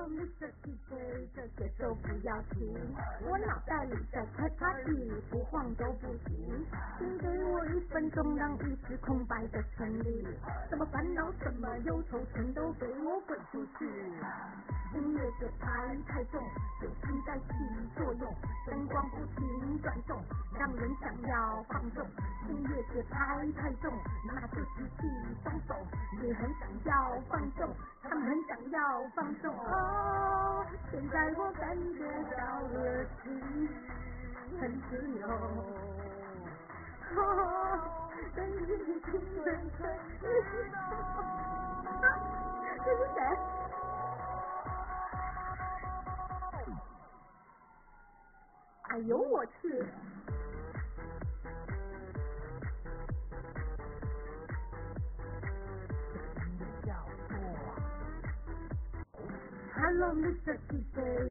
你这是谁？这节奏不要停，我脑袋里在开 party， 不晃都不行。请给我1分钟，让意识空白的权利。什么烦恼，什么忧愁，全都给我滚出去。音乐节拍太重，酒精在起作用，灯光不停转动，让人想要放纵。音乐节拍太重，那就举起双手，也很想要放纵，他们很想要放纵。哦，现在我感觉到了心很自由。哦，跟你听人生，这是谁？哎呦我去！Hello Mr. DJ，